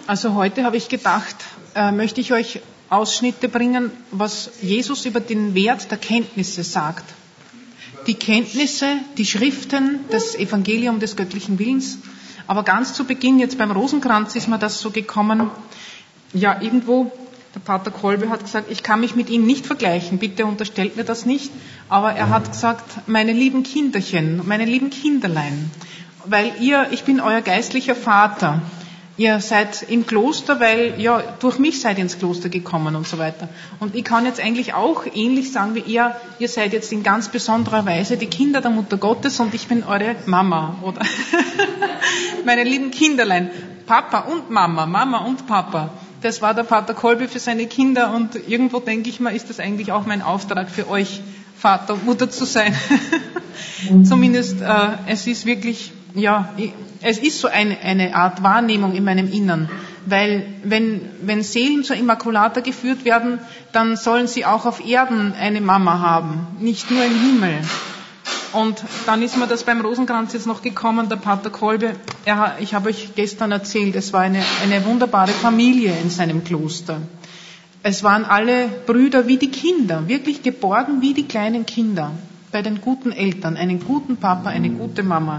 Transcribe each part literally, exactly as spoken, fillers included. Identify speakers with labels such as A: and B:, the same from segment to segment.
A: Also heute habe ich gedacht, äh, möchte ich euch Ausschnitte bringen, was Jesus über den Wert der Kenntnisse sagt. Die Kenntnisse, die Schriften, das Evangelium des göttlichen Willens. Aber ganz zu Beginn, jetzt beim Rosenkranz, ist mir das so gekommen, ja, irgendwo, der Pater Kolbe hat gesagt, ich kann mich mit ihm nicht vergleichen, bitte unterstellt mir das nicht, aber er hat gesagt, meine lieben Kinderchen, meine lieben Kinderlein, weil ihr, ich bin euer geistlicher Vater, ihr seid im Kloster, weil, ja, durch mich seid ihr ins Kloster gekommen und so weiter. Und ich kann jetzt eigentlich auch ähnlich sagen wie ihr, ihr seid jetzt in ganz besonderer Weise die Kinder der Mutter Gottes und ich bin eure Mama, oder? Meine lieben Kinderlein, Papa und Mama, Mama und Papa. Das war der Pater Kolbe für seine Kinder und irgendwo denke ich mal, ist das eigentlich auch mein Auftrag für euch, Vater und Mutter zu sein. Zumindest, äh, es ist wirklich, ja, es ist so eine, eine Art Wahrnehmung in meinem Innern, weil wenn, wenn Seelen zur Immaculata geführt werden, dann sollen sie auch auf Erden eine Mama haben, nicht nur im Himmel. Und dann ist mir das beim Rosenkranz jetzt noch gekommen, der Pater Kolbe, er, ich habe euch gestern erzählt, es war eine, eine wunderbare Familie in seinem Kloster. Es waren alle Brüder wie die Kinder, wirklich geborgen wie die kleinen Kinder, bei den guten Eltern, einen guten Papa, eine gute Mama.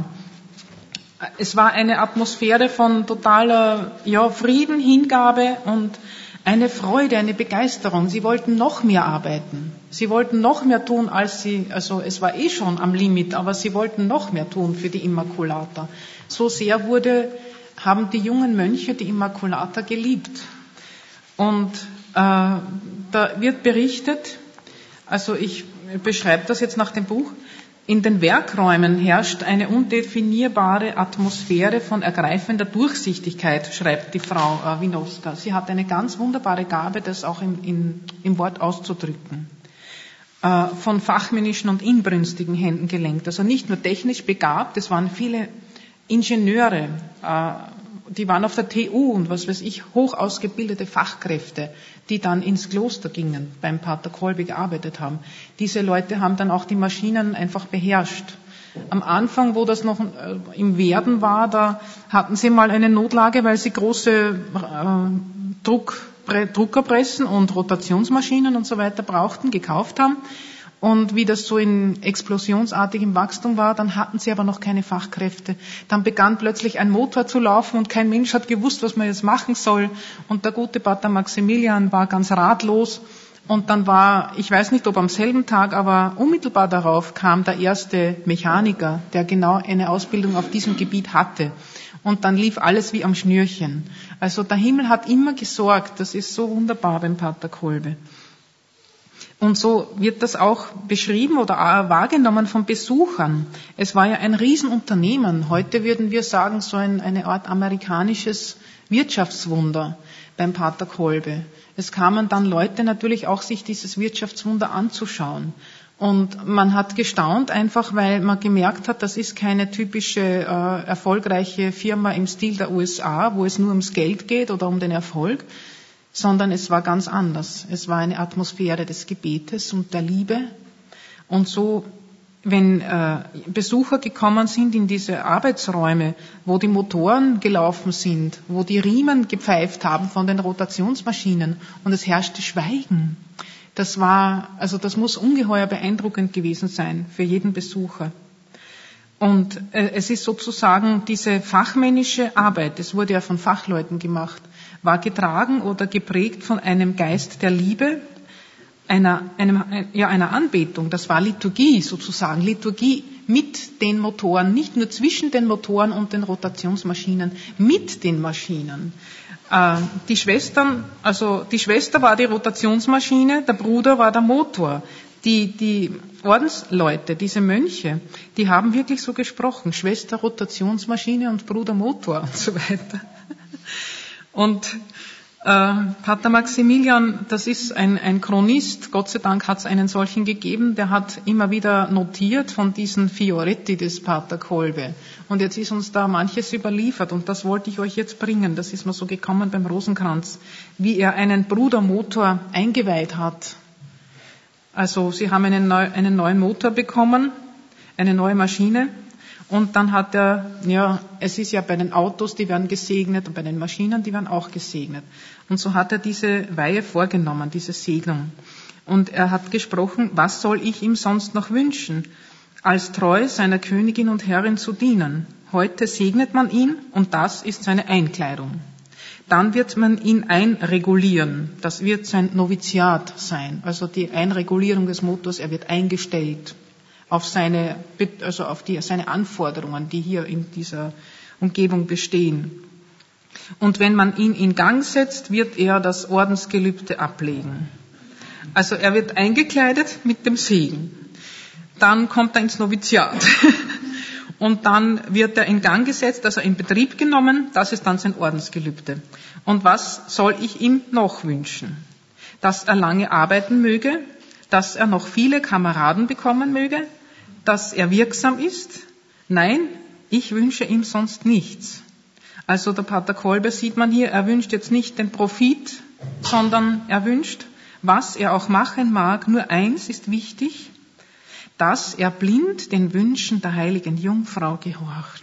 A: Es war eine Atmosphäre von totaler, ja, Frieden, Hingabe und eine Freude, eine Begeisterung. Sie wollten noch mehr arbeiten. Sie wollten noch mehr tun, als sie, also es war eh schon am Limit, aber sie wollten noch mehr tun für die Immaculata. So sehr wurde, haben die jungen Mönche die Immaculata geliebt. Und äh, da wird berichtet, also ich beschreibe das jetzt nach dem Buch, in den Werkräumen herrscht eine undefinierbare Atmosphäre von ergreifender Durchsichtigkeit, schreibt die Frau äh, Winowska. Sie hat eine ganz wunderbare Gabe, das auch im, in, im Wort auszudrücken. Äh, von fachmännischen und inbrünstigen Händen gelenkt. Also nicht nur technisch begabt, es waren viele Ingenieure, äh, die waren auf der T U und was weiß ich, hoch ausgebildete Fachkräfte, die dann ins Kloster gingen, beim Pater Kolbe gearbeitet haben. Diese Leute haben dann auch die Maschinen einfach beherrscht. Am Anfang, wo das noch äh, im Werden war, da hatten sie mal eine Notlage, weil sie große äh, Druck, Druckerpressen und Rotationsmaschinen und so weiter brauchten, gekauft haben. Und wie das so in explosionsartigem Wachstum war, dann hatten sie aber noch keine Fachkräfte. Dann begann plötzlich ein Motor zu laufen und kein Mensch hat gewusst, was man jetzt machen soll. Und der gute Pater Maximilian war ganz ratlos. Und dann war, ich weiß nicht, ob am selben Tag, aber unmittelbar darauf kam der erste Mechaniker, der genau eine Ausbildung auf diesem Gebiet hatte. Und dann lief alles wie am Schnürchen. Also der Himmel hat immer gesorgt. Das ist so wunderbar beim Pater Kolbe. Und so wird das auch beschrieben oder wahrgenommen von Besuchern. Es war ja ein Riesenunternehmen. Heute würden wir sagen, so ein, eine Art amerikanisches Wirtschaftswunder beim Pater Kolbe. Es kamen dann Leute natürlich auch, sich dieses Wirtschaftswunder anzuschauen. Und man hat gestaunt einfach, weil man gemerkt hat, das ist keine typische äh, erfolgreiche Firma im Stil der U S A, wo es nur ums Geld geht oder um den Erfolg, sondern es war ganz anders. Es war eine Atmosphäre des Gebetes und der Liebe. Und so, wenn äh, Besucher gekommen sind in diese Arbeitsräume, wo die Motoren gelaufen sind, wo die Riemen gepfeift haben von den Rotationsmaschinen und es herrschte Schweigen, das war, also das muss ungeheuer beeindruckend gewesen sein für jeden Besucher. Und äh, es ist sozusagen diese fachmännische Arbeit, das wurde ja von Fachleuten gemacht, war getragen oder geprägt von einem Geist der Liebe, einer, einem, ja, einer Anbetung. Das war Liturgie sozusagen, Liturgie mit den Motoren, nicht nur zwischen den Motoren und den Rotationsmaschinen, mit den Maschinen. Äh, die Schwestern, also die Schwester war die Rotationsmaschine, der Bruder war der Motor. Die, die Ordensleute, diese Mönche, die haben wirklich so gesprochen, Schwester Rotationsmaschine und Bruder Motor und so weiter. Und äh, Pater Maximilian, das ist ein, ein Chronist, Gott sei Dank hat es einen solchen gegeben, der hat immer wieder notiert von diesen Fioretti des Pater Kolbe. Und jetzt ist uns da manches überliefert und das wollte ich euch jetzt bringen, das ist mir so gekommen beim Rosenkranz, wie er einen Bruder Motor eingeweiht hat. Also sie haben einen, neu, einen neuen Motor bekommen, eine neue Maschine Und dann hat er, ja, es ist ja bei den Autos, die werden gesegnet, und bei den Maschinen, die werden auch gesegnet. Und so hat er diese Weihe vorgenommen, diese Segnung. Und er hat gesprochen, was soll ich ihm sonst noch wünschen, als treu seiner Königin und Herrin zu dienen. Heute segnet man ihn, und das ist seine Einkleidung. Dann wird man ihn einregulieren. Das wird sein Noviziat sein, also die Einregulierung des Motors. Er wird eingestellt auf seine, also auf die, seine Anforderungen, die hier in dieser Umgebung bestehen. Und wenn man ihn in Gang setzt, wird er das Ordensgelübde ablegen. Also er wird eingekleidet mit dem Segen. Dann kommt er ins Noviziat. Und dann wird er in Gang gesetzt, also in Betrieb genommen. Das ist dann sein Ordensgelübde. Und was soll ich ihm noch wünschen? Dass er lange arbeiten möge, dass er noch viele Kameraden bekommen möge, dass er wirksam ist? Nein, ich wünsche ihm sonst nichts. Also der Pater Kolbe sieht man hier, er wünscht jetzt nicht den Profit, sondern er wünscht, was er auch machen mag, nur eins ist wichtig, dass er blind den Wünschen der heiligen Jungfrau gehorcht.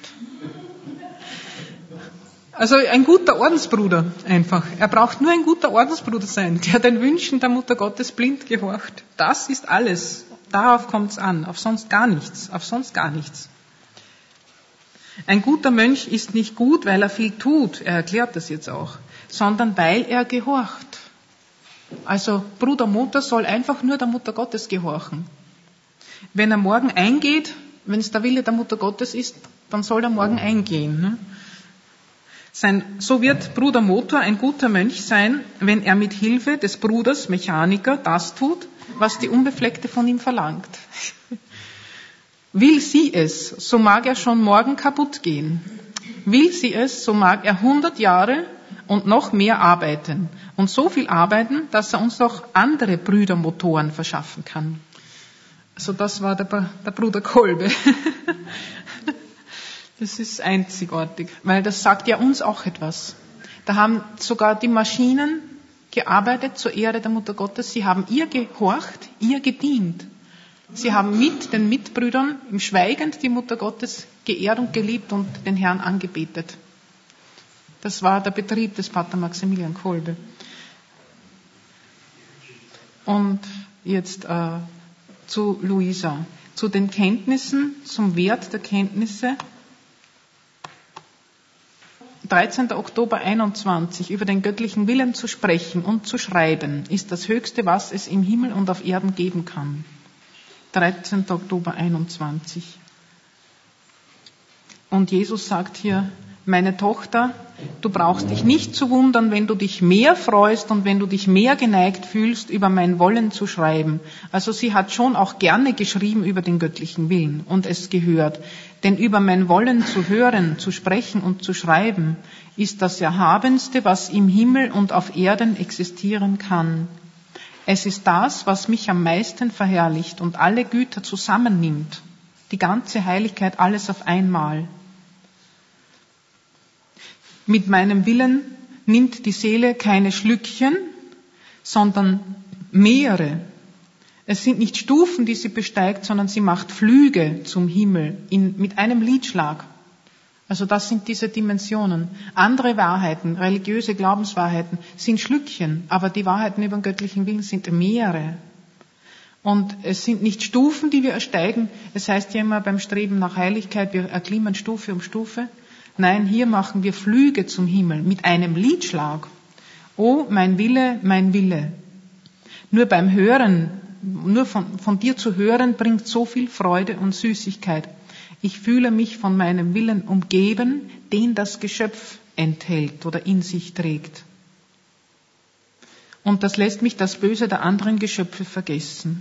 A: Also ein guter Ordensbruder einfach. Er braucht nur ein guter Ordensbruder sein, der den Wünschen der Mutter Gottes blind gehorcht. Das ist alles. Darauf kommt es an, auf sonst gar nichts, auf sonst gar nichts. Ein guter Mönch ist nicht gut, weil er viel tut, er erklärt das jetzt auch, sondern weil er gehorcht. Also Bruder Motor soll einfach nur der Mutter Gottes gehorchen. Wenn er morgen eingeht, wenn es der Wille der Mutter Gottes ist, dann soll er morgen eingehen. Ne? Sein, so wird Bruder Motor ein guter Mönch sein, wenn er mit Hilfe des Bruders Mechaniker das tut, was die Unbefleckte von ihm verlangt. Will sie es, so mag er schon morgen kaputt gehen. Will sie es, so mag er hundert Jahre und noch mehr arbeiten. Und so viel arbeiten, dass er uns noch andere Brüdermotoren verschaffen kann. Also das war der, der Bruder Kolbe. Das ist einzigartig, weil das sagt ja uns auch etwas. Da haben sogar die Maschinen gearbeitet zur Ehre der Mutter Gottes. Sie haben ihr gehorcht, ihr gedient. Sie haben mit den Mitbrüdern im Schweigend die Mutter Gottes geehrt und geliebt und den Herrn angebetet. Das war der Betrieb des Pater Maximilian Kolbe. Und jetzt äh, zu Luisa, zu den Kenntnissen, zum Wert der Kenntnisse. dreizehnten Oktober einundzwanzig, über den göttlichen Willen zu sprechen und zu schreiben, ist das Höchste, was es im Himmel und auf Erden geben kann. dreizehnten Oktober einundzwanzig. Und Jesus sagt hier, meine Tochter, du brauchst dich nicht zu wundern, wenn du dich mehr freust und wenn du dich mehr geneigt fühlst, über mein Wollen zu schreiben. Also sie hat schon auch gerne geschrieben über den göttlichen Willen und es gehört. Denn über mein Wollen zu hören, zu sprechen und zu schreiben, ist das Erhabenste, was im Himmel und auf Erden existieren kann. Es ist das, was mich am meisten verherrlicht und alle Güter zusammennimmt. Die ganze Heiligkeit, alles auf einmal. Mit meinem Willen nimmt die Seele keine Schlückchen, sondern mehrere. Es sind nicht Stufen, die sie besteigt, sondern sie macht Flüge zum Himmel in, mit einem Liedschlag. Also das sind diese Dimensionen. Andere Wahrheiten, religiöse Glaubenswahrheiten sind Schlückchen, aber die Wahrheiten über den göttlichen Willen sind mehrere. Und es sind nicht Stufen, die wir ersteigen. Es heißt ja immer beim Streben nach Heiligkeit, wir erklimmen Stufe um Stufe. Nein, hier machen wir Flüge zum Himmel mit einem Liedschlag. Oh, mein Wille, mein Wille. Nur beim Hören, nur von, von dir zu hören, bringt so viel Freude und Süßigkeit. Ich fühle mich von meinem Willen umgeben, den das Geschöpf enthält oder in sich trägt. Und das lässt mich das Böse der anderen Geschöpfe vergessen.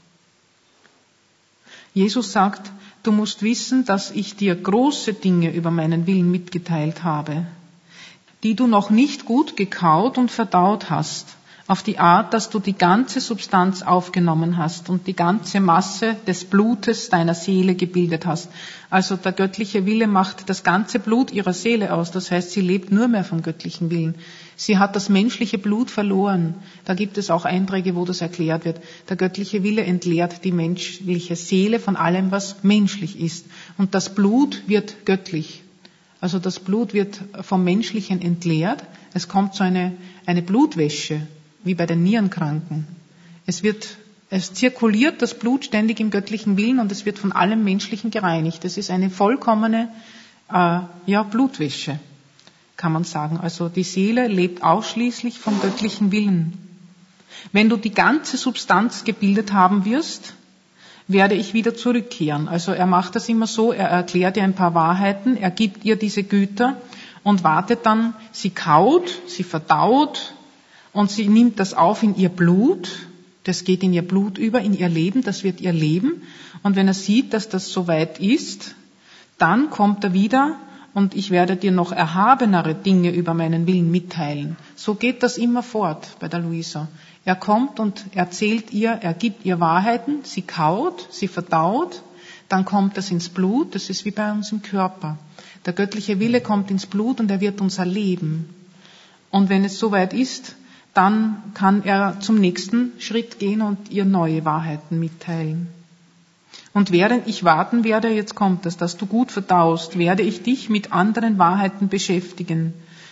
A: Jesus sagt, du musst wissen, dass ich dir große Dinge über meinen Willen mitgeteilt habe, die du noch nicht gut gekaut und verdaut hast. auf die Art, dass du die ganze Substanz aufgenommen hast und die ganze Masse des Blutes deiner Seele gebildet hast. Also der göttliche Wille macht das ganze Blut ihrer Seele aus. Das heißt, sie lebt nur mehr vom göttlichen Willen. Sie hat das menschliche Blut verloren. Da gibt es auch Einträge, wo das erklärt wird. Der göttliche Wille entleert die menschliche Seele von allem, was menschlich ist. Und das Blut wird göttlich. Also das Blut wird vom Menschlichen entleert. Es kommt so eine, eine Blutwäsche, wie bei den Nierenkranken. Es wird, es zirkuliert das Blut ständig im göttlichen Willen und es wird von allem Menschlichen gereinigt. Das ist eine vollkommene, äh, ja, Blutwäsche, kann man sagen. Also die Seele lebt ausschließlich vom göttlichen Willen. Wenn du die ganze Substanz gebildet haben wirst, werde ich wieder zurückkehren. Also er macht das immer so, er erklärt ihr ein paar Wahrheiten, er gibt ihr diese Güter und wartet dann, sie kaut, sie verdaut, und sie nimmt das auf in ihr Blut, das geht in ihr Blut über, in ihr Leben, das wird ihr Leben. Und wenn er sieht, dass das soweit ist, dann kommt er wieder und ich werde dir noch erhabenere Dinge über meinen Willen mitteilen. So geht das immer fort bei der Luisa. Er kommt und erzählt ihr, er gibt ihr Wahrheiten, sie kaut, sie verdaut, dann kommt das ins Blut, das ist wie bei uns im Körper. Der göttliche Wille kommt ins Blut und er wird uns erleben. Und wenn es soweit ist, dann kann er zum nächsten Schritt gehen und ihr neue Wahrheiten mitteilen. Und während ich warten werde, jetzt kommt es, dass du gut verdaust, werde ich dich mit anderen Wahrheiten beschäftigen.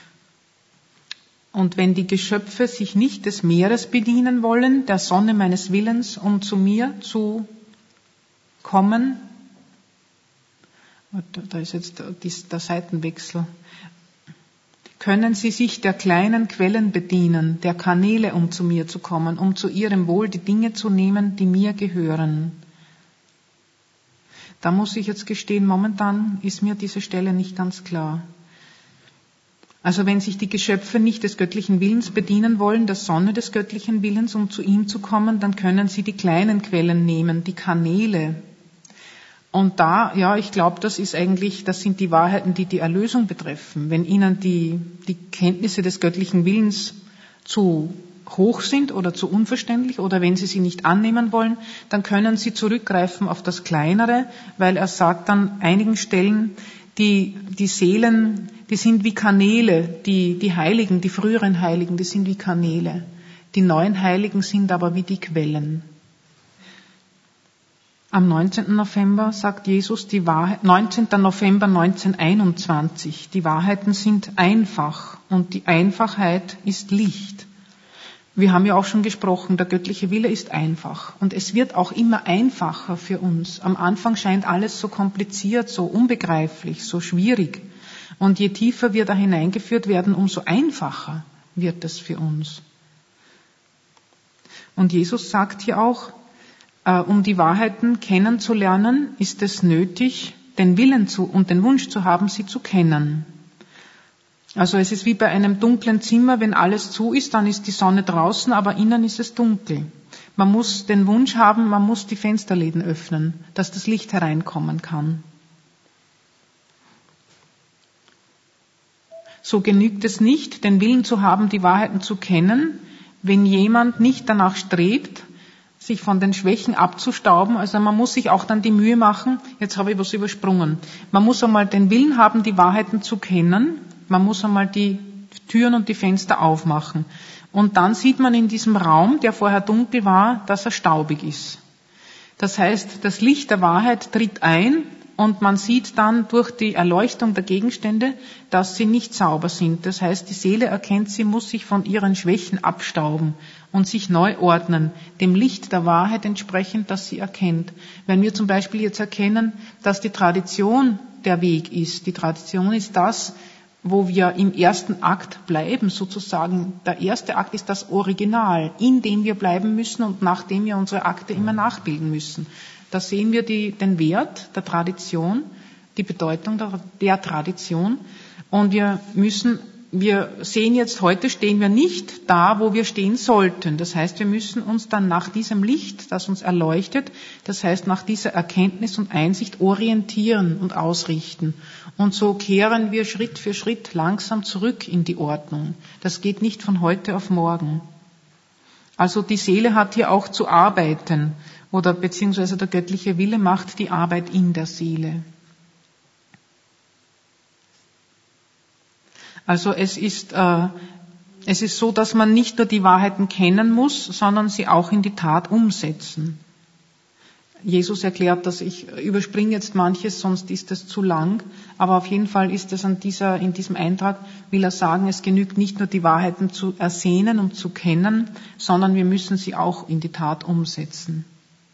A: Und wenn die Geschöpfe sich nicht des Meeres bedienen wollen, der Sonne meines Willens, um zu mir zu kommen, da ist jetzt der Seitenwechsel, können sie sich der kleinen Quellen bedienen, der Kanäle, um zu mir zu kommen, um zu ihrem Wohl die Dinge zu nehmen, die mir gehören. Da muss ich jetzt gestehen, momentan ist mir diese Stelle nicht ganz klar. Also wenn sich die Geschöpfe nicht des göttlichen Willens bedienen wollen, der Sonne des göttlichen Willens, um zu ihm zu kommen, dann können sie die kleinen Quellen nehmen, die Kanäle. Und da, ja, ich glaube, das ist eigentlich, das sind die Wahrheiten, die die Erlösung betreffen. Wenn ihnen die, die Kenntnisse des göttlichen Willens zu hoch sind oder zu unverständlich oder wenn sie sie nicht annehmen wollen, dann können sie zurückgreifen auf das Kleinere, weil er sagt an einigen Stellen, die, die Seelen, die sind wie Kanäle, die, die Heiligen, die früheren Heiligen, die sind wie Kanäle. Die neuen Heiligen sind aber wie die Quellen. Am neunzehnten November sagt Jesus, die Wahrheit, neunzehnten November neunzehnhunderteinundzwanzig, die Wahrheiten sind einfach und die Einfachheit ist Licht. Wir haben ja auch schon gesprochen, der göttliche Wille ist einfach und es wird auch immer einfacher für uns. Am Anfang scheint alles so kompliziert, so unbegreiflich, so schwierig. Und je tiefer wir da hineingeführt werden, umso einfacher wird es für uns. Und Jesus sagt hier auch, um die Wahrheiten kennenzulernen, ist es nötig, den Willen zu und den Wunsch zu haben, sie zu kennen. Also es ist wie bei einem dunklen Zimmer, wenn alles zu ist, dann ist die Sonne draußen, aber innen ist es dunkel. Man muss den Wunsch haben, man muss die Fensterläden öffnen, dass das Licht hereinkommen kann. So genügt es nicht, den Willen zu haben, die Wahrheiten zu kennen, wenn jemand nicht danach strebt, sich von den Schwächen abzustauben. Also man muss sich auch dann die Mühe machen, jetzt habe ich was übersprungen, man muss einmal den Willen haben, die Wahrheiten zu kennen, man muss einmal die Türen und die Fenster aufmachen. Und dann sieht man in diesem Raum, der vorher dunkel war, dass er staubig ist. Das heißt, das Licht der Wahrheit tritt ein und man sieht dann durch die Erleuchtung der Gegenstände, dass sie nicht sauber sind. Das heißt, die Seele erkennt, sie muss sich von ihren Schwächen abstauben und sich neu ordnen, dem Licht der Wahrheit entsprechend, das sie erkennt. Wenn wir zum Beispiel jetzt erkennen, dass die Tradition der Weg ist, die Tradition ist das, wo wir im ersten Akt bleiben, sozusagen. Der erste Akt ist das Original, in dem wir bleiben müssen und nach dem wir unsere Akte immer nachbilden müssen. Da sehen wir die, den Wert der Tradition, die Bedeutung der, der Tradition. Und wir müssen, wir sehen jetzt, heute stehen wir nicht da, wo wir stehen sollten. Das heißt, wir müssen uns dann nach diesem Licht, das uns erleuchtet, das heißt nach dieser Erkenntnis und Einsicht orientieren und ausrichten. Und so kehren wir Schritt für Schritt langsam zurück in die Ordnung. Das geht nicht von heute auf morgen. Also die Seele hat hier auch zu arbeiten, oder beziehungsweise der göttliche Wille macht die Arbeit in der Seele. Also es ist, äh, es ist so, dass man nicht nur die Wahrheiten kennen muss, sondern sie auch in die Tat umsetzen. Jesus erklärt das, ich überspringe jetzt manches, sonst ist es zu lang, aber auf jeden Fall ist es an dieser, in diesem Eintrag, will er sagen, es genügt nicht nur die Wahrheiten zu ersehnen und zu kennen, sondern wir müssen sie auch in die Tat umsetzen.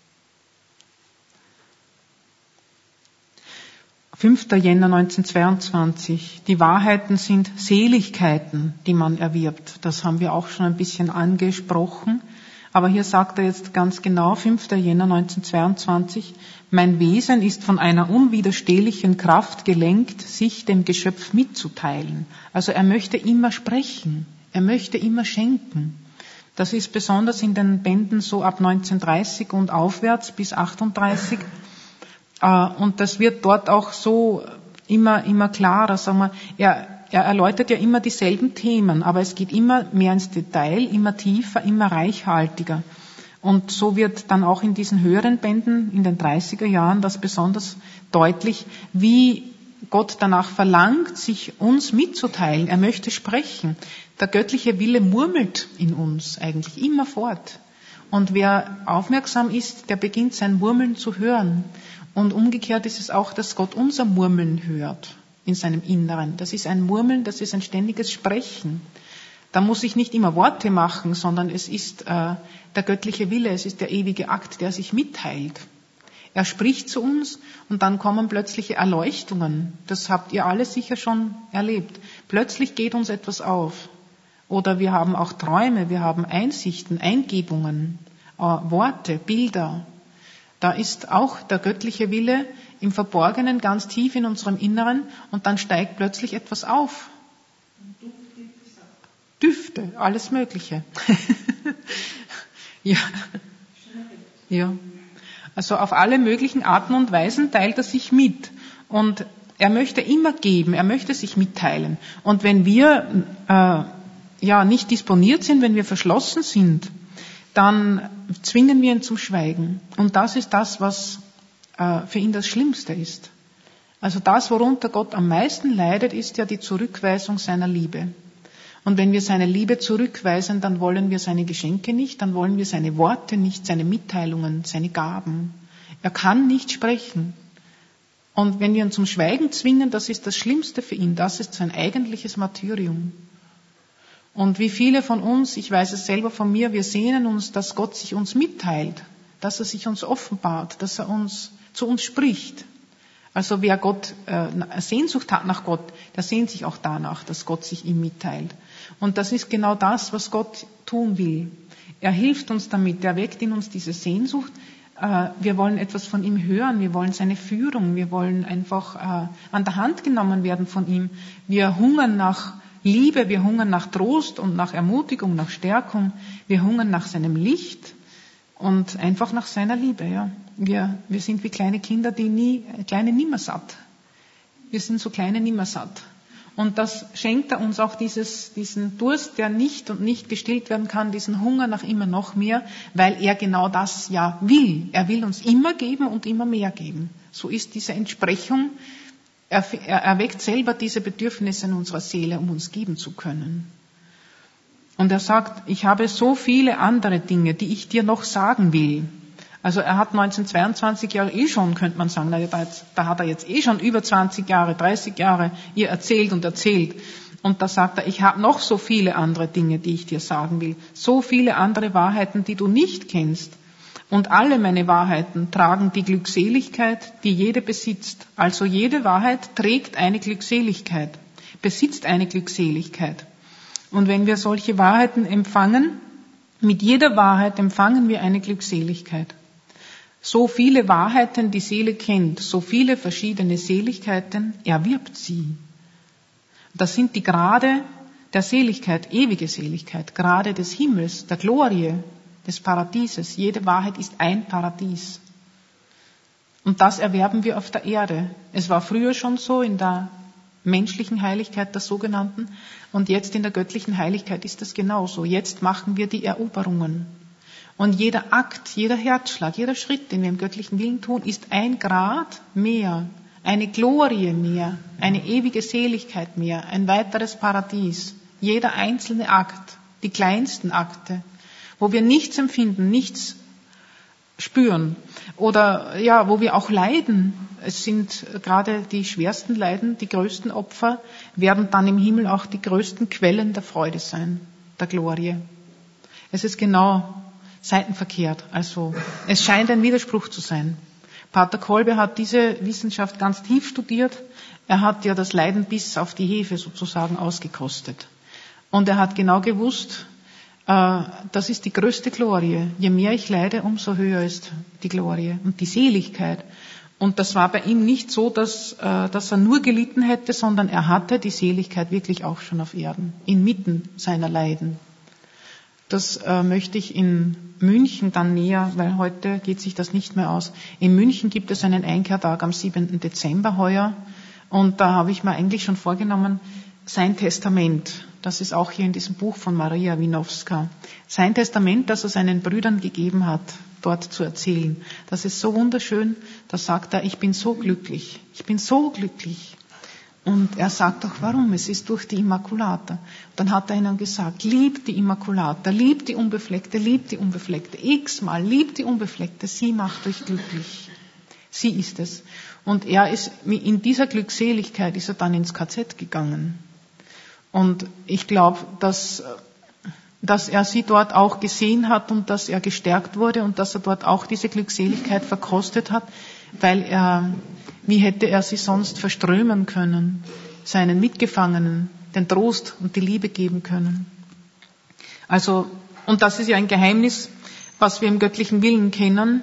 A: fünfter Jänner neunzehnhundertzweiundzwanzig. Die Wahrheiten sind Seligkeiten, die man erwirbt. Das haben wir auch schon ein bisschen angesprochen. Aber hier sagt er jetzt ganz genau, fünfter Jänner neunzehnhundertzweiundzwanzig, mein Wesen ist von einer unwiderstehlichen Kraft gelenkt, sich dem Geschöpf mitzuteilen. Also er möchte immer sprechen, er möchte immer schenken. Das ist besonders in den Bänden so ab neunzehnhundertdreißig und aufwärts bis achtunddreißig. Und das wird dort auch so immer, immer klarer. Sagen wir, er, er erläutert ja immer dieselben Themen, aber es geht immer mehr ins Detail, immer tiefer, immer reichhaltiger. Und so wird dann auch in diesen höheren Bänden in den dreißiger Jahren das besonders deutlich, wie Gott danach verlangt, sich uns mitzuteilen. Er möchte sprechen. Der göttliche Wille murmelt in uns eigentlich immerfort. Und wer aufmerksam ist, der beginnt sein Murmeln zu hören. Und umgekehrt ist es auch, dass Gott unser Murmeln hört in seinem Inneren. Das ist ein Murmeln, das ist ein ständiges Sprechen. Da muss ich nicht immer Worte machen, sondern es ist äh, der göttliche Wille, es ist der ewige Akt, der sich mitteilt. Er spricht zu uns und dann kommen plötzliche Erleuchtungen. Das habt ihr alle sicher schon erlebt. Plötzlich geht uns etwas auf. Oder wir haben auch Träume, wir haben Einsichten, Eingebungen, äh, Worte, Bilder. Da ist auch der göttliche Wille im Verborgenen, ganz tief in unserem Inneren und dann steigt plötzlich etwas auf. Düfte, alles Mögliche. ja. ja. Also auf alle möglichen Arten und Weisen teilt er sich mit. Und er möchte immer geben, er möchte sich mitteilen. Und wenn wir äh, ja nicht disponiert sind, wenn wir verschlossen sind, dann zwingen wir ihn zum Schweigen. Und das ist das, was äh, für ihn das Schlimmste ist. Also das, worunter Gott am meisten leidet, ist ja die Zurückweisung seiner Liebe. Und wenn wir seine Liebe zurückweisen, dann wollen wir seine Geschenke nicht, dann wollen wir seine Worte nicht, seine Mitteilungen, seine Gaben. Er kann nicht sprechen. Und wenn wir ihn zum Schweigen zwingen, das ist das Schlimmste für ihn. Das ist sein eigentliches Martyrium. Und wie viele von uns, ich weiß es selber von mir, wir sehnen uns, dass Gott sich uns mitteilt, dass er sich uns offenbart, dass er uns zu uns spricht. Also wer Gott äh, Sehnsucht hat nach Gott, der sehnt sich auch danach, dass Gott sich ihm mitteilt. Und das ist genau das, was Gott tun will. Er hilft uns damit, er weckt in uns diese Sehnsucht. Äh, wir wollen etwas von ihm hören, wir wollen seine Führung, wir wollen einfach äh, an der Hand genommen werden von ihm. Wir hungern nach Liebe, wir hungern nach Trost und nach Ermutigung, nach Stärkung. Wir hungern nach seinem Licht und einfach nach seiner Liebe. Ja. Wir, wir sind wie kleine Kinder, die nie, kleine Nimmersatt. Wir sind so kleine Nimmersatt. Und das schenkt er uns auch dieses, diesen Durst, der nicht und nicht gestillt werden kann, diesen Hunger nach immer noch mehr, weil er genau das ja will. Er will uns immer geben und immer mehr geben. So ist diese Entsprechung. Er, er erweckt selber diese Bedürfnisse in unserer Seele, um uns geben zu können. Und er sagt, ich habe so viele andere Dinge, die ich dir noch sagen will. Also er hat neunzehnhundertzweiundzwanzig Jahre eh schon, könnte man sagen, da hat er jetzt eh schon über zwanzig Jahre, dreißig Jahre ihr erzählt und erzählt. Und da sagt er, ich habe noch so viele andere Dinge, die ich dir sagen will. So viele andere Wahrheiten, die du nicht kennst. Und alle meine Wahrheiten tragen die Glückseligkeit, die jede besitzt. Also jede Wahrheit trägt eine Glückseligkeit, besitzt eine Glückseligkeit. Und wenn wir solche Wahrheiten empfangen, mit jeder Wahrheit empfangen wir eine Glückseligkeit. So viele Wahrheiten die Seele kennt, so viele verschiedene Seligkeiten erwirbt sie. Das sind die Grade der Seligkeit, ewige Seligkeit, Grade des Himmels, der Glorie, des Paradieses. Jede Wahrheit ist ein Paradies. Und das erwerben wir auf der Erde. Es war früher schon so in der menschlichen Heiligkeit, der sogenannten. Und jetzt in der göttlichen Heiligkeit ist das genauso. Jetzt machen wir die Eroberungen. Und jeder Akt, jeder Herzschlag, jeder Schritt, den wir im göttlichen Willen tun, ist ein Grad mehr, eine Glorie mehr, eine ewige Seligkeit mehr, ein weiteres Paradies. Jeder einzelne Akt, die kleinsten Akte, wo wir nichts empfinden, nichts spüren oder ja, wo wir auch leiden. Es sind gerade die schwersten Leiden, die größten Opfer, werden dann im Himmel auch die größten Quellen der Freude sein, der Glorie. Es ist genau seitenverkehrt. Also es scheint ein Widerspruch zu sein. Pater Kolbe hat diese Wissenschaft ganz tief studiert. Er hat ja das Leiden bis auf die Hefe sozusagen ausgekostet. Und er hat genau gewusst, äh, das ist die größte Glorie. Je mehr ich leide, umso höher ist die Glorie und die Seligkeit. Und das war bei ihm nicht so, dass, äh, dass er nur gelitten hätte, sondern er hatte die Seligkeit wirklich auch schon auf Erden, inmitten seiner Leiden. Das äh, möchte ich in München dann näher, weil heute geht sich das nicht mehr aus. In München gibt es einen Einkehrtag am siebenten Dezember heuer. Und da habe ich mir eigentlich schon vorgenommen, sein Testament, das ist auch hier in diesem Buch von Maria Winowska, sein Testament, das er seinen Brüdern gegeben hat, dort zu erzählen. Das ist so wunderschön. Da sagt er, ich bin so glücklich. Ich bin so glücklich. Und er sagt auch, warum? Es ist durch die Immaculata. Dann hat er ihnen gesagt, liebt die Immaculata, liebt die Unbefleckte, liebt die Unbefleckte. X-mal, liebt die Unbefleckte, sie macht euch glücklich. Sie ist es. Und er ist, in dieser Glückseligkeit ist er dann ins K Z gegangen. Und ich glaube, dass, dass er sie dort auch gesehen hat und dass er gestärkt wurde und dass er dort auch diese Glückseligkeit verkostet hat, weil er, wie hätte er sie sonst verströmen können, seinen Mitgefangenen den Trost und die Liebe geben können. Also, und das ist ja ein Geheimnis, was wir im göttlichen Willen kennen.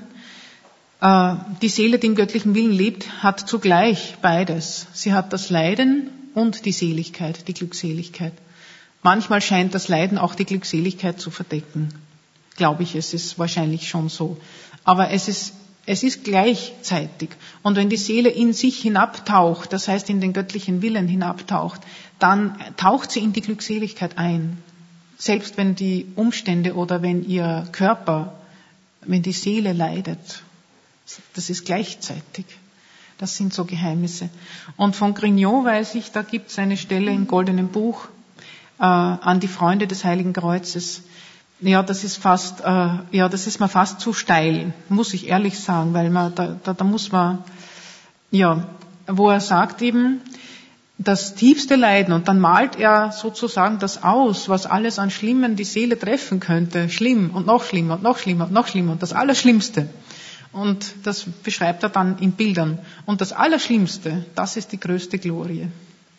A: Die Seele, die im göttlichen Willen lebt, hat zugleich beides. Sie hat das Leiden und die Seligkeit, die Glückseligkeit. Manchmal scheint das Leiden auch die Glückseligkeit zu verdecken. Glaube ich, es ist wahrscheinlich schon so. Aber es ist, es ist gleichzeitig. Und wenn die Seele in sich hinabtaucht, das heißt in den göttlichen Willen hinabtaucht, dann taucht sie in die Glückseligkeit ein. Selbst wenn die Umstände oder wenn ihr Körper, wenn die Seele leidet. Das ist gleichzeitig. Das sind so Geheimnisse. Und von Grignot weiß ich, da gibt es eine Stelle im Goldenen Buch äh, an die Freunde des Heiligen Kreuzes. Ja, das ist fast, äh, ja, das ist mir fast zu steil, muss ich ehrlich sagen, weil man da, da, da muss man, ja, wo er sagt eben, das tiefste Leiden, und dann malt er sozusagen das aus, was alles an Schlimmen die Seele treffen könnte, schlimm und noch schlimmer und noch schlimmer und noch schlimmer und das Allerschlimmste. Und das beschreibt er dann in Bildern. Und das Allerschlimmste, das ist die größte Glorie.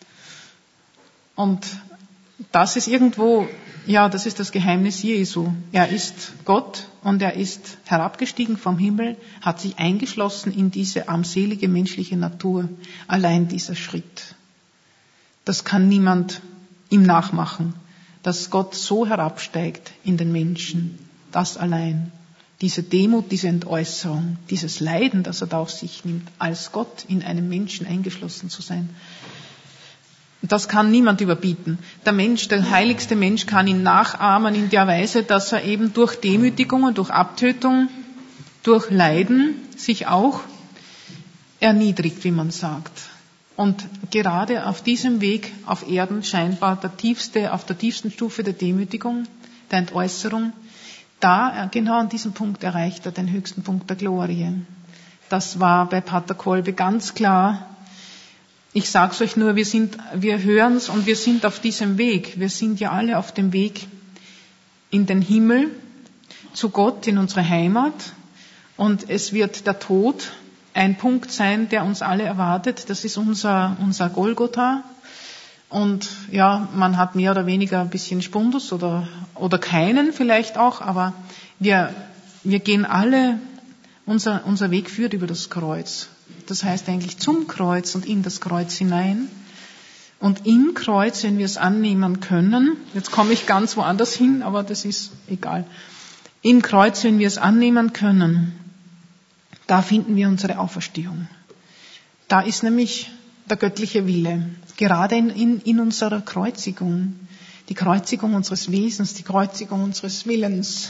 A: Und das ist irgendwo, ja, das ist das Geheimnis Jesu. Er ist Gott und er ist herabgestiegen vom Himmel, hat sich eingeschlossen in diese armselige menschliche Natur. Allein dieser Schritt. Das kann niemand ihm nachmachen, dass Gott so herabsteigt in den Menschen. Das allein. Diese Demut, diese Entäußerung, dieses Leiden, das er da auf sich nimmt, als Gott in einem Menschen eingeschlossen zu sein. Das kann niemand überbieten. Der Mensch, der heiligste Mensch kann ihn nachahmen in der Weise, dass er eben durch Demütigung und durch Abtötung, durch Leiden sich auch erniedrigt, wie man sagt. Und gerade auf diesem Weg auf Erden scheinbar der tiefste, auf der tiefsten Stufe der Demütigung, der Entäußerung, da, genau an diesem Punkt erreicht er den höchsten Punkt der Glorie. Das war bei Pater Kolbe ganz klar. Ich sag's euch nur, wir sind, wir hören's und wir sind auf diesem Weg. Wir sind ja alle auf dem Weg in den Himmel, zu Gott, in unsere Heimat. Und es wird der Tod ein Punkt sein, der uns alle erwartet. Das ist unser, unser Golgotha. Und ja, man hat mehr oder weniger ein bisschen Spundus oder, oder keinen vielleicht auch, aber wir, wir gehen alle, unser, unser Weg führt über das Kreuz. Das heißt eigentlich zum Kreuz und in das Kreuz hinein. Und im Kreuz, wenn wir es annehmen können, jetzt komme ich ganz woanders hin, aber das ist egal. Im Kreuz, wenn wir es annehmen können, da finden wir unsere Auferstehung. Da ist nämlich der göttliche Wille, gerade in, in, in unserer Kreuzigung, die Kreuzigung unseres Wesens, die Kreuzigung unseres Willens.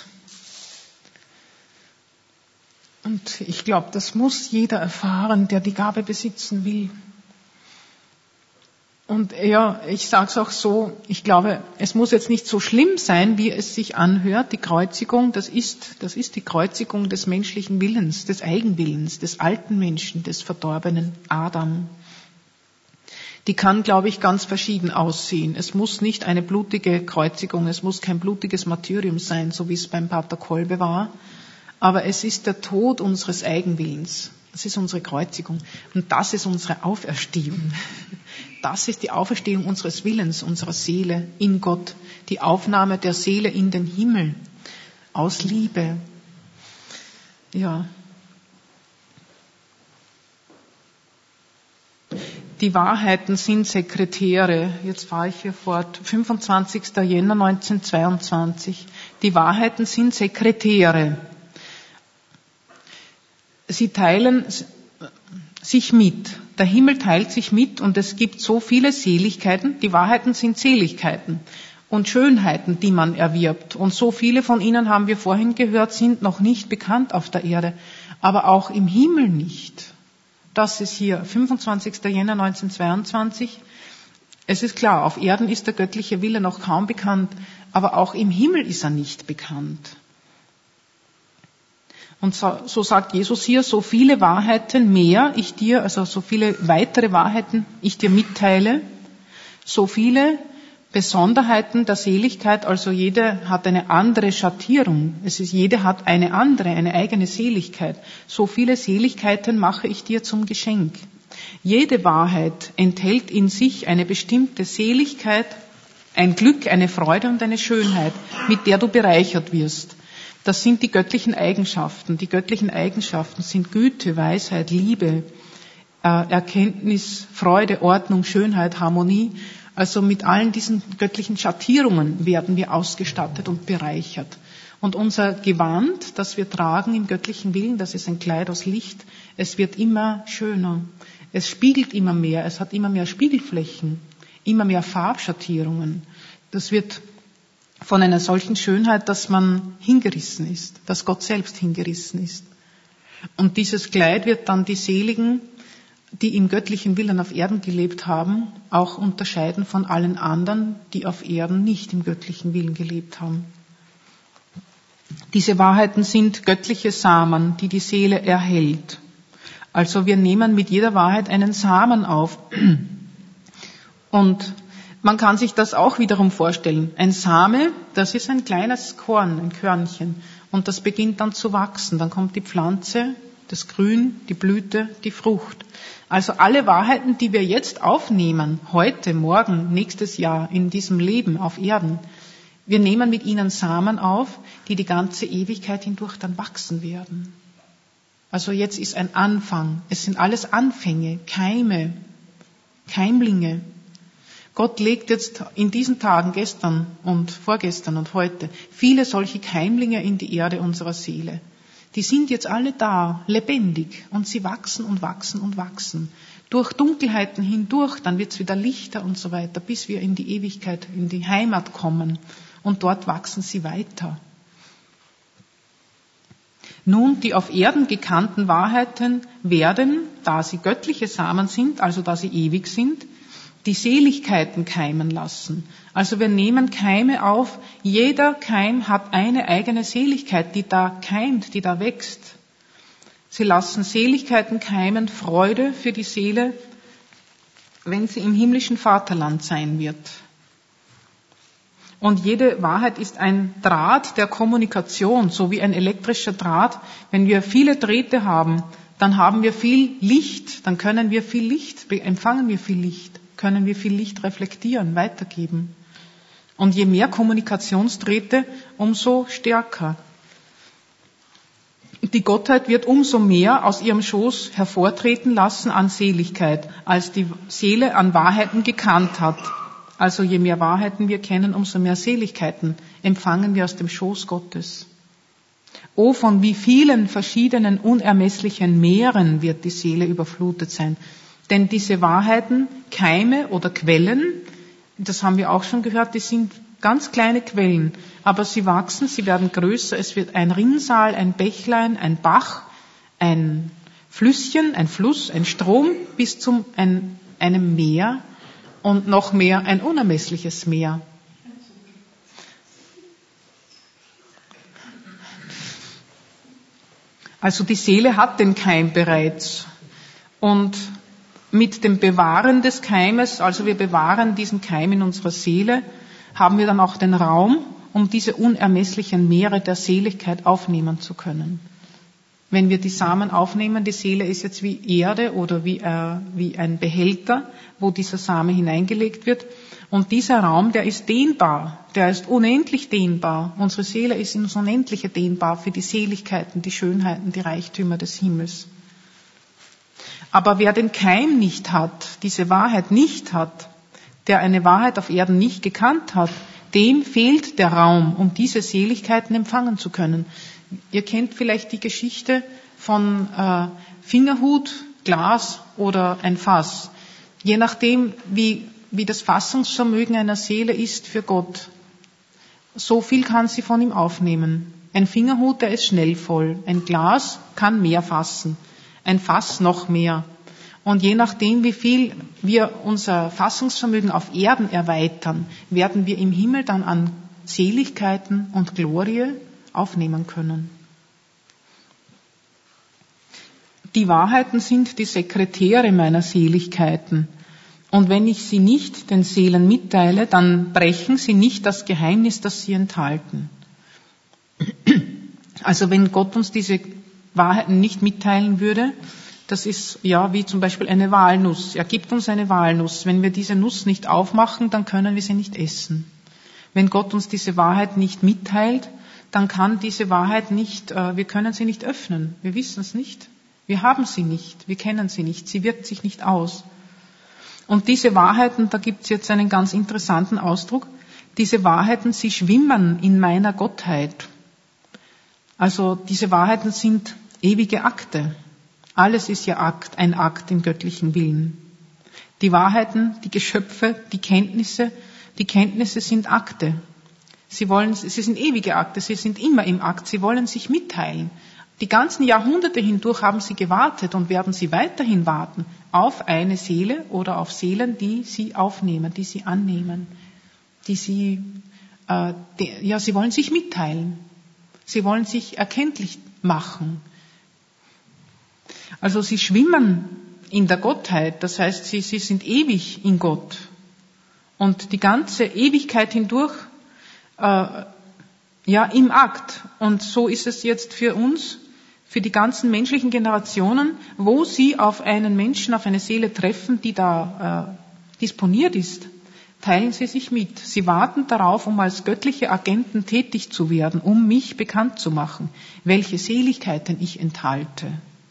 A: Und ich glaube, das muss jeder erfahren, der die Gabe besitzen will. Und ja, ich sage es auch so, ich glaube, es muss jetzt nicht so schlimm sein, wie es sich anhört. Die Kreuzigung, das ist, das ist die Kreuzigung des menschlichen Willens, des Eigenwillens, des alten Menschen, des verdorbenen Adam. Die kann, glaube ich, ganz verschieden aussehen. Es muss nicht eine blutige Kreuzigung, es muss kein blutiges Martyrium sein, so wie es beim Pater Kolbe war. Aber es ist der Tod unseres Eigenwillens. Das ist unsere Kreuzigung. Und das ist unsere Auferstehung. Das ist die Auferstehung unseres Willens, unserer Seele in Gott. Die Aufnahme der Seele in den Himmel. Aus Liebe. Ja. Die Wahrheiten sind Sekretäre. Jetzt fahre ich hier fort. fünfundzwanzigster Jänner neunzehnhundertzweiundzwanzig. Die Wahrheiten sind Sekretäre. Sie teilen sich mit. Der Himmel teilt sich mit und es gibt so viele Seligkeiten. Die Wahrheiten sind Seligkeiten und Schönheiten, die man erwirbt. Und so viele von ihnen, haben wir vorhin gehört, sind noch nicht bekannt auf der Erde, aber auch im Himmel nicht. Das ist hier fünfundzwanzigster Jänner neunzehnhundertzweiundzwanzig. Es ist klar, auf Erden ist der göttliche Wille noch kaum bekannt, aber auch im Himmel ist er nicht bekannt. Und so, so sagt Jesus hier, so viele Wahrheiten mehr ich dir, also so viele weitere Wahrheiten ich dir mitteile, so viele Besonderheiten der Seligkeit, also jede hat eine andere Schattierung, es ist, jede hat eine andere, eine eigene Seligkeit. So viele Seligkeiten mache ich dir zum Geschenk. Jede Wahrheit enthält in sich eine bestimmte Seligkeit, ein Glück, eine Freude und eine Schönheit, mit der du bereichert wirst. Das sind die göttlichen Eigenschaften. Die göttlichen Eigenschaften sind Güte, Weisheit, Liebe, äh, Erkenntnis, Freude, Ordnung, Schönheit, Harmonie. Also mit allen diesen göttlichen Schattierungen werden wir ausgestattet und bereichert. Und unser Gewand, das wir tragen im göttlichen Willen, das ist ein Kleid aus Licht, es wird immer schöner. Es spiegelt immer mehr, es hat immer mehr Spiegelflächen, immer mehr Farbschattierungen. Das wird von einer solchen Schönheit, dass man hingerissen ist, dass Gott selbst hingerissen ist. Und dieses Kleid wird dann die Seligen, die im göttlichen Willen auf Erden gelebt haben, auch unterscheiden von allen anderen, die auf Erden nicht im göttlichen Willen gelebt haben. Diese Wahrheiten sind göttliche Samen, die die Seele erhält. Also wir nehmen mit jeder Wahrheit einen Samen auf. Und man kann sich das auch wiederum vorstellen. Ein Same, das ist ein kleines Korn, ein Körnchen. Und das beginnt dann zu wachsen. Dann kommt die Pflanze, das Grün, die Blüte, die Frucht. Also alle Wahrheiten, die wir jetzt aufnehmen, heute, morgen, nächstes Jahr, in diesem Leben auf Erden, wir nehmen mit ihnen Samen auf, die die ganze Ewigkeit hindurch dann wachsen werden. Also jetzt ist ein Anfang. Es sind alles Anfänge, Keime, Keimlinge. Gott legt jetzt in diesen Tagen, gestern und vorgestern und heute, viele solche Keimlinge in die Erde unserer Seele. Die sind jetzt alle da, lebendig, und sie wachsen und wachsen und wachsen. Durch Dunkelheiten hindurch, dann wird's wieder lichter und so weiter, bis wir in die Ewigkeit, in die Heimat kommen. Und dort wachsen sie weiter. Nun, die auf Erden gekannten Wahrheiten werden, da sie göttliche Samen sind, also da sie ewig sind, die Seligkeiten keimen lassen. Also wir nehmen Keime auf. Jeder Keim hat eine eigene Seligkeit, die da keimt, die da wächst. Sie lassen Seligkeiten keimen, Freude für die Seele, wenn sie im himmlischen Vaterland sein wird. Und jede Wahrheit ist ein Draht der Kommunikation, so wie ein elektrischer Draht. Wenn wir viele Drähte haben, dann haben wir viel Licht, dann können wir viel Licht, empfangen wir viel Licht, können wir viel Licht reflektieren, weitergeben. Und je mehr Kommunikationsdrähte, umso stärker. Die Gottheit wird umso mehr aus ihrem Schoß hervortreten lassen an Seligkeit, als die Seele an Wahrheiten gekannt hat. Also je mehr Wahrheiten wir kennen, umso mehr Seligkeiten empfangen wir aus dem Schoß Gottes. Oh, von wie vielen verschiedenen unermesslichen Meeren wird die Seele überflutet sein. Denn diese Wahrheiten, Keime oder Quellen, das haben wir auch schon gehört, die sind ganz kleine Quellen, aber sie wachsen, sie werden größer, es wird ein Rinnsal, ein Bächlein, ein Bach, ein Flüsschen, ein Fluss, ein Strom bis zu ein, einem Meer und noch mehr ein unermessliches Meer. Also die Seele hat den Keim bereits und mit dem Bewahren des Keimes, also wir bewahren diesen Keim in unserer Seele, haben wir dann auch den Raum, um diese unermesslichen Meere der Seligkeit aufnehmen zu können. Wenn wir die Samen aufnehmen, die Seele ist jetzt wie Erde oder wie, äh, wie ein Behälter, wo dieser Same hineingelegt wird. Und dieser Raum, der ist dehnbar, der ist unendlich dehnbar. Unsere Seele ist ins Unendliche dehnbar für die Seligkeiten, die Schönheiten, die Reichtümer des Himmels. Aber wer den Keim nicht hat, diese Wahrheit nicht hat, der eine Wahrheit auf Erden nicht gekannt hat, dem fehlt der Raum, um diese Seligkeiten empfangen zu können. Ihr kennt vielleicht die Geschichte von äh, Fingerhut, Glas oder ein Fass. Je nachdem, wie, wie das Fassungsvermögen einer Seele ist für Gott, so viel kann sie von ihm aufnehmen. Ein Fingerhut, der ist schnell voll. Ein Glas kann mehr fassen. Ein Fass noch mehr. Und je nachdem, wie viel wir unser Fassungsvermögen auf Erden erweitern, werden wir im Himmel dann an Seligkeiten und Glorie aufnehmen können. Die Wahrheiten sind die Sekretäre meiner Seligkeiten. Und wenn ich sie nicht den Seelen mitteile, dann brechen sie nicht das Geheimnis, das sie enthalten. Also wenn Gott uns diese Wahrheiten nicht mitteilen würde, das ist ja wie zum Beispiel eine Walnuss. Er gibt uns eine Walnuss. Wenn wir diese Nuss nicht aufmachen, dann können wir sie nicht essen. Wenn Gott uns diese Wahrheit nicht mitteilt, dann kann diese Wahrheit nicht, wir können sie nicht öffnen. Wir wissen es nicht. Wir haben sie nicht. Wir kennen sie nicht. Sie wirkt sich nicht aus. Und diese Wahrheiten, da gibt es jetzt einen ganz interessanten Ausdruck, diese Wahrheiten, sie schwimmen in meiner Gottheit. Also diese Wahrheiten sind ewige Akte. Alles ist ja Akt, ein Akt im göttlichen Willen. Die Wahrheiten, die Geschöpfe, die Kenntnisse, die Kenntnisse sind Akte. Sie wollen, sie sind ewige Akte, sie sind immer im Akt, sie wollen sich mitteilen. Die ganzen Jahrhunderte hindurch haben sie gewartet und werden sie weiterhin warten auf eine Seele oder auf Seelen, die sie aufnehmen, die sie annehmen, die sie, äh, die, ja, sie wollen sich mitteilen. Sie wollen sich erkenntlich machen. Also sie schwimmen in der Gottheit, das heißt, sie, sie sind ewig in Gott. Und die ganze Ewigkeit hindurch, äh, ja, im Akt. Und so ist es jetzt für uns, für die ganzen menschlichen Generationen, wo sie auf einen Menschen, auf eine Seele treffen, die da äh, disponiert ist, teilen sie sich mit. Sie warten darauf, um als göttliche Agenten tätig zu werden, um mich bekannt zu machen, welche Seligkeiten ich enthalte.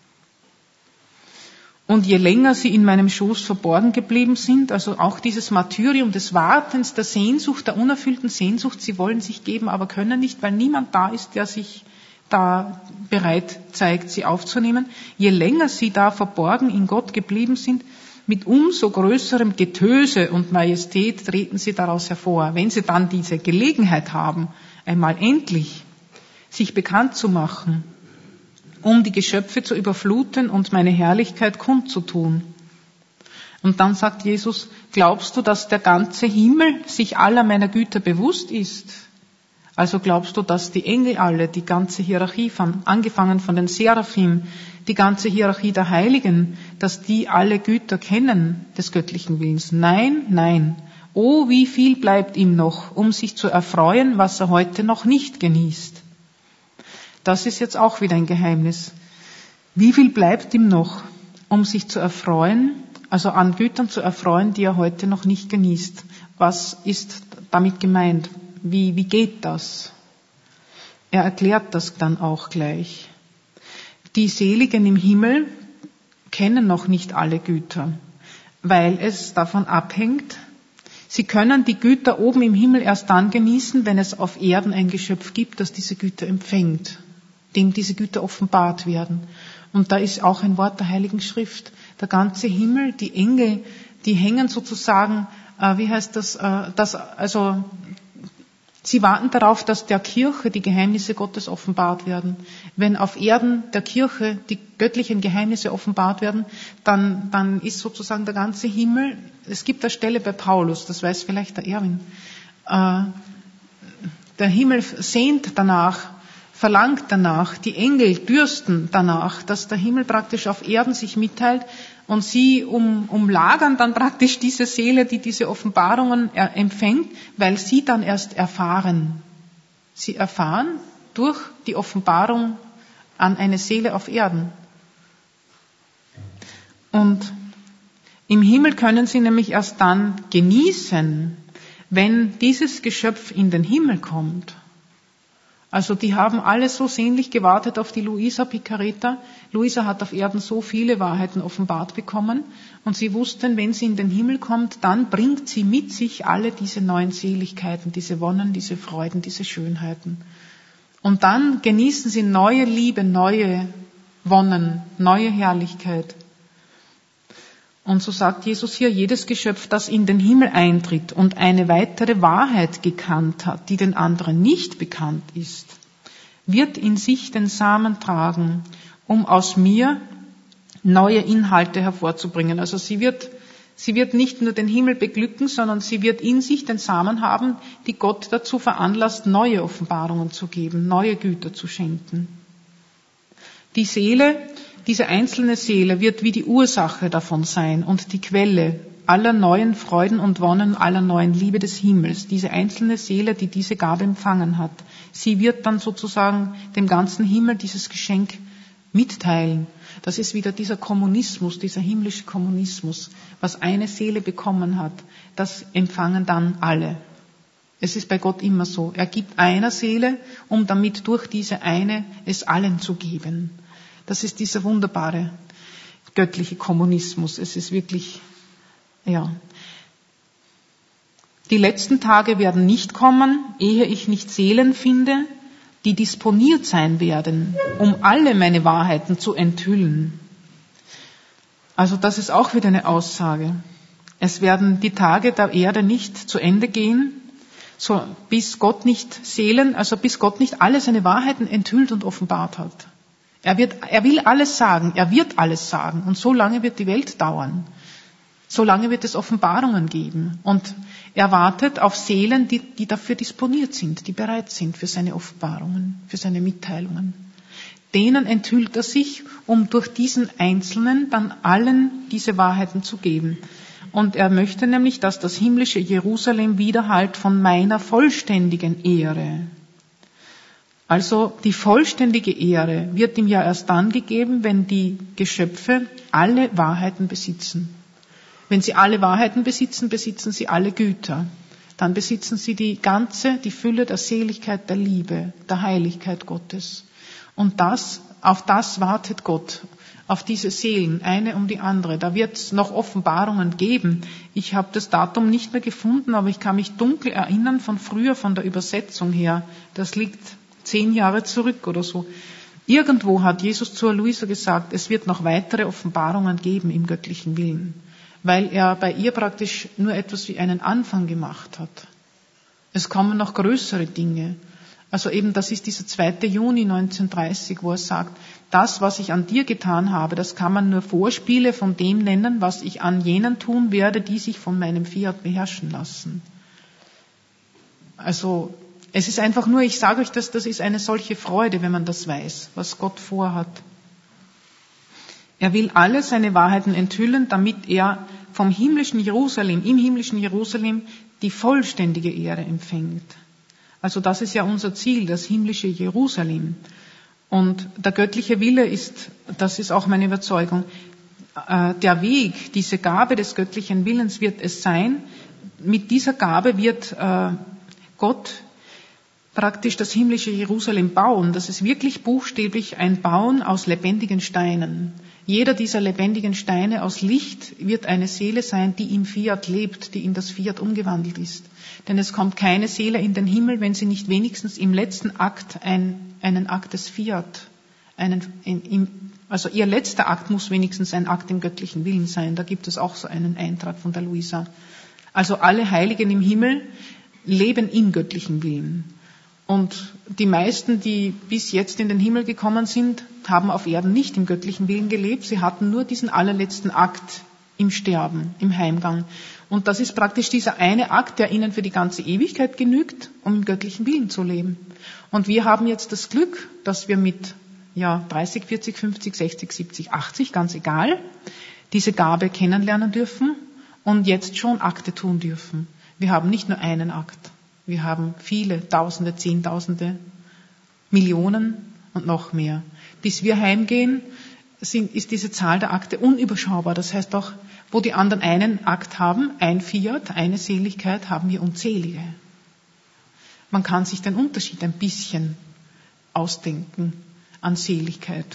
A: Und je länger sie in meinem Schoß verborgen geblieben sind, also auch dieses Martyrium des Wartens, der Sehnsucht, der unerfüllten Sehnsucht, sie wollen sich geben, aber können nicht, weil niemand da ist, der sich da bereit zeigt, sie aufzunehmen. Je länger sie da verborgen in Gott geblieben sind, mit umso größerem Getöse und Majestät treten sie daraus hervor. Wenn sie dann diese Gelegenheit haben, einmal endlich sich bekannt zu machen, um die Geschöpfe zu überfluten und meine Herrlichkeit kundzutun. Und dann sagt Jesus, glaubst du, dass der ganze Himmel sich aller meiner Güter bewusst ist? Also glaubst du, dass die Engel alle, die ganze Hierarchie, von, angefangen von den Seraphim, die ganze Hierarchie der Heiligen, dass die alle Güter kennen des göttlichen Willens? Nein, nein. Oh, wie viel bleibt ihm noch, um sich zu erfreuen, was er heute noch nicht genießt? Das ist jetzt auch wieder ein Geheimnis. Wie viel bleibt ihm noch, um sich zu erfreuen, also an Gütern zu erfreuen, die er heute noch nicht genießt? Was ist damit gemeint? Wie, wie geht das? Er erklärt das dann auch gleich. Die Seligen im Himmel kennen noch nicht alle Güter, weil es davon abhängt, sie können die Güter oben im Himmel erst dann genießen, wenn es auf Erden ein Geschöpf gibt, das diese Güter empfängt, dem diese Güter offenbart werden. Und da ist auch ein Wort der Heiligen Schrift. Der ganze Himmel, die Engel, die hängen sozusagen, äh, wie heißt das, äh, das, also sie warten darauf, dass der Kirche die Geheimnisse Gottes offenbart werden. Wenn auf Erden der Kirche die göttlichen Geheimnisse offenbart werden, dann, dann ist sozusagen der ganze Himmel, es gibt eine Stelle bei Paulus, das weiß vielleicht der Erwin, äh, der Himmel sehnt danach, verlangt danach, die Engel dürsten danach, dass der Himmel praktisch auf Erden sich mitteilt und sie um, umlagern dann praktisch diese Seele, die diese Offenbarungen er, empfängt, weil sie dann erst erfahren. Sie erfahren durch die Offenbarung an eine Seele auf Erden. Und im Himmel können sie nämlich erst dann genießen, wenn dieses Geschöpf in den Himmel kommt. Also die haben alle so sehnlich gewartet auf die Luisa Picaretta. Luisa hat auf Erden so viele Wahrheiten offenbart bekommen und sie wussten, wenn sie in den Himmel kommt, dann bringt sie mit sich alle diese neuen Seligkeiten, diese Wonnen, diese Freuden, diese Schönheiten. Und dann genießen sie neue Liebe, neue Wonnen, neue Herrlichkeit. Und so sagt Jesus hier, jedes Geschöpf, das in den Himmel eintritt und eine weitere Wahrheit gekannt hat, die den anderen nicht bekannt ist, wird in sich den Samen tragen, um aus mir neue Inhalte hervorzubringen. Also sie wird, sie wird nicht nur den Himmel beglücken, sondern sie wird in sich den Samen haben, die Gott dazu veranlasst, neue Offenbarungen zu geben, neue Güter zu schenken. Die Seele, diese einzelne Seele wird wie die Ursache davon sein und die Quelle aller neuen Freuden und Wonnen, aller neuen Liebe des Himmels. Diese einzelne Seele, die diese Gabe empfangen hat, sie wird dann sozusagen dem ganzen Himmel dieses Geschenk mitteilen. Das ist wieder dieser Kommunismus, dieser himmlische Kommunismus. Was eine Seele bekommen hat, das empfangen dann alle. Es ist bei Gott immer so. Er gibt einer Seele, um damit durch diese eine es allen zu geben. Das ist dieser wunderbare göttliche Kommunismus. Es ist wirklich, ja. Die letzten Tage werden nicht kommen, ehe ich nicht Seelen finde, die disponiert sein werden, um alle meine Wahrheiten zu enthüllen. Also das ist auch wieder eine Aussage. Es werden die Tage der Erde nicht zu Ende gehen, so bis Gott nicht Seelen, also bis Gott nicht alle seine Wahrheiten enthüllt und offenbart hat. Er wird, er will alles sagen, er wird alles sagen und so lange wird die Welt dauern. So lange wird es Offenbarungen geben und er wartet auf Seelen, die, die dafür disponiert sind, die bereit sind für seine Offenbarungen, für seine Mitteilungen. Denen enthüllt er sich, um durch diesen Einzelnen dann allen diese Wahrheiten zu geben. Und er möchte nämlich, dass das himmlische Jerusalem widerhallt von meiner vollständigen Ehre. Also die vollständige Ehre wird ihm ja erst dann gegeben, wenn die Geschöpfe alle Wahrheiten besitzen. Wenn sie alle Wahrheiten besitzen, besitzen sie alle Güter. Dann besitzen sie die ganze, die Fülle der Seligkeit, der Liebe, der Heiligkeit Gottes. Und das, auf das wartet Gott, auf diese Seelen, eine um die andere. Da wird es noch Offenbarungen geben. Ich habe das Datum nicht mehr gefunden, aber ich kann mich dunkel erinnern von früher, von der Übersetzung her. Das liegt zehn Jahre zurück oder so. Irgendwo hat Jesus zur Luisa gesagt, es wird noch weitere Offenbarungen geben im göttlichen Willen, weil er bei ihr praktisch nur etwas wie einen Anfang gemacht hat. Es kommen noch größere Dinge. Also eben, das ist dieser zweite Juni neunzehnhundertdreißig, wo er sagt, das, was ich an dir getan habe, das kann man nur Vorspiele von dem nennen, was ich an jenen tun werde, die sich von meinem Fiat beherrschen lassen. Also, es ist einfach nur, ich sage euch das, das ist eine solche Freude, wenn man das weiß, was Gott vorhat. Er will alle seine Wahrheiten enthüllen, damit er vom himmlischen Jerusalem, im himmlischen Jerusalem, die vollständige Ehre empfängt. Also das ist ja unser Ziel, das himmlische Jerusalem. Und der göttliche Wille ist, das ist auch meine Überzeugung, der Weg, diese Gabe des göttlichen Willens wird es sein. Mit dieser Gabe wird Gott praktisch das himmlische Jerusalem bauen. Das ist wirklich buchstäblich ein Bauen aus lebendigen Steinen. Jeder dieser lebendigen Steine aus Licht wird eine Seele sein, die im Fiat lebt, die in das Fiat umgewandelt ist. Denn es kommt keine Seele in den Himmel, wenn sie nicht wenigstens im letzten Akt ein, einen Akt des Fiat, einen, in, in, Also ihr letzter Akt muss wenigstens ein Akt im göttlichen Willen sein. Da gibt es auch so einen Eintrag von der Luisa. Also alle Heiligen im Himmel leben im göttlichen Willen. Und die meisten, die bis jetzt in den Himmel gekommen sind, haben auf Erden nicht im göttlichen Willen gelebt. Sie hatten nur diesen allerletzten Akt im Sterben, im Heimgang. Und das ist praktisch dieser eine Akt, der ihnen für die ganze Ewigkeit genügt, um im göttlichen Willen zu leben. Und wir haben jetzt das Glück, dass wir mit ja, dreißig, vierzig, fünfzig, sechzig, siebzig, achtzig, ganz egal, diese Gabe kennenlernen dürfen und jetzt schon Akte tun dürfen. Wir haben nicht nur einen Akt, wir haben viele, Tausende, Zehntausende, Millionen und noch mehr. Bis wir heimgehen, sind, ist diese Zahl der Akte unüberschaubar. Das heißt auch, wo die anderen einen Akt haben, ein Fiat, eine Seligkeit, haben wir unzählige. Man kann sich den Unterschied ein bisschen ausdenken an Seligkeit.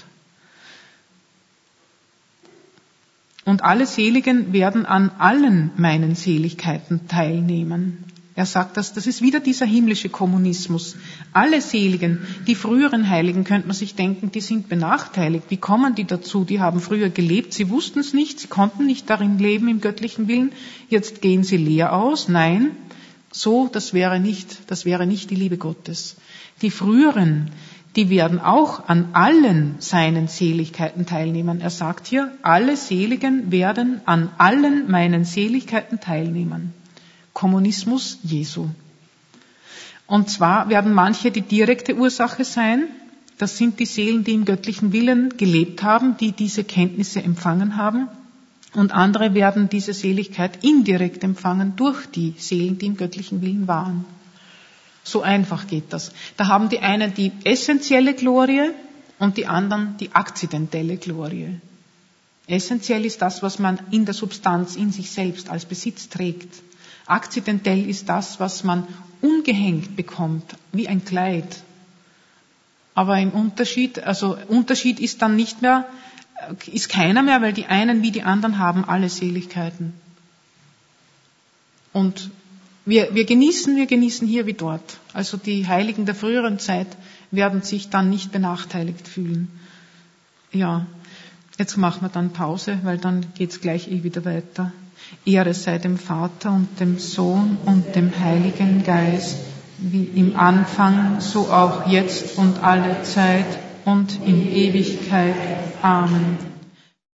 A: Und alle Seligen werden an allen meinen Seligkeiten teilnehmen. Er sagt das, das ist wieder dieser himmlische Kommunismus. Alle Seligen, die früheren Heiligen, könnte man sich denken, die sind benachteiligt. Wie kommen die dazu? Die haben früher gelebt, sie wussten es nicht, sie konnten nicht darin leben, im göttlichen Willen. Jetzt gehen sie leer aus. Nein, so, das wäre nicht, das wäre nicht die Liebe Gottes. Die früheren, die werden auch an allen seinen Seligkeiten teilnehmen. Er sagt hier, alle Seligen werden an allen meinen Seligkeiten teilnehmen. Kommunismus Jesu. Und zwar werden manche die direkte Ursache sein. Das sind die Seelen, die im göttlichen Willen gelebt haben, die diese Kenntnisse empfangen haben. Und andere werden diese Seligkeit indirekt empfangen durch die Seelen, die im göttlichen Willen waren. So einfach geht das. Da haben die einen die essentielle Glorie und die anderen die akzidentelle Glorie. Essentiell ist das, was man in der Substanz, in sich selbst als Besitz trägt. Akzidentell ist das, was man umgehängt bekommt, wie ein Kleid. Aber im Unterschied, also Unterschied ist dann nicht mehr, ist keiner mehr, weil die einen wie die anderen haben alle Seligkeiten. Und wir, wir genießen, wir genießen hier wie dort. Also die Heiligen der früheren Zeit werden sich dann nicht benachteiligt fühlen. Ja, jetzt machen wir dann Pause, weil dann geht's gleich eh wieder weiter. Ehre sei dem Vater und dem Sohn und dem Heiligen Geist, wie im Anfang, so auch jetzt und alle Zeit und in Ewigkeit. Amen.